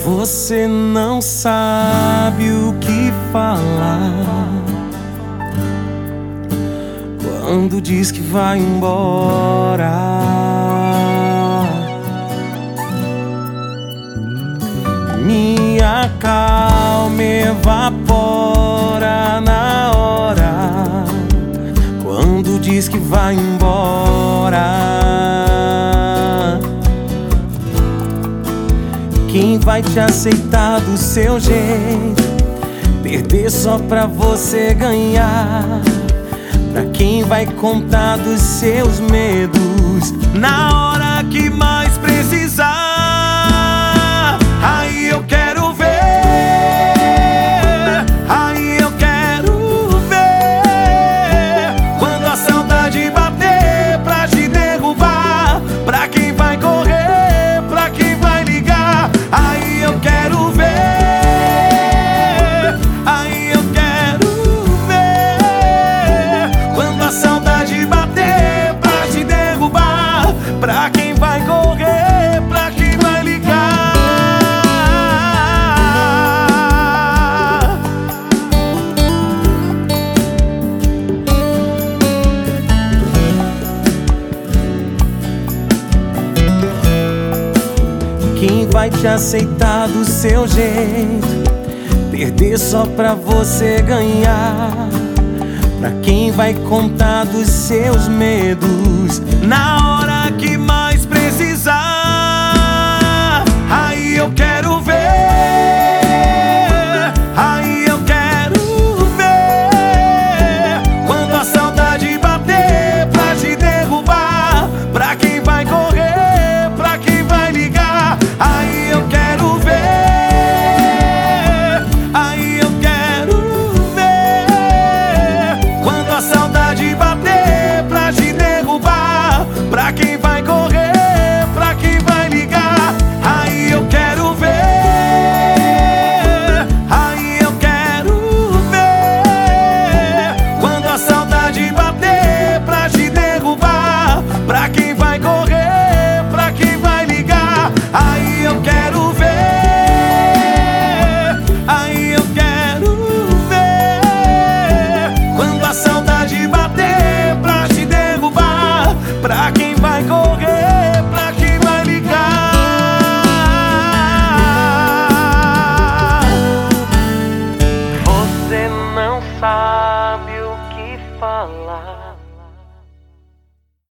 Você não sabe o que falar quando diz que vai embora. Minha calma evapora na hora quando diz que vai embora. Quem vai te aceitar do seu jeito, perder só pra você ganhar? Pra quem vai contar dos seus medos na hora que mais precisar? Aí eu quero ver, aí eu quero ver quando a saudade bater pra te derrubar. Pra quem vai correr, pra quem vai ligar. Aí eu quero ver, aí eu quero ver quando a saudade bater pra te derrubar. Pra quem vai correr, pra quem vai ligar. Quem vai te aceitar do seu jeito, perder só pra você ganhar? Pra quem vai contar dos seus medos na hora que mais precisar? Aí eu quero ver, aí eu quero ver quando a saudade bater pra te derrubar. Pra quem vai correr, pra quem vai ligar. Aí eu quero ver, aí eu quero ver quando a saudade bater pra te derrubar. Pra quem vai correr, pra quem vai ligar. Aí eu quero ver, aí eu quero ver quando a saudade bater pra te derrubar. Pra quem vai correr, pra quem vai ligar. Aí eu quero ver, aí eu quero ver quando a saudade bater pra te derrubar. Pra quem vai correr, pra quem vai ligar. Você não sabe o que falar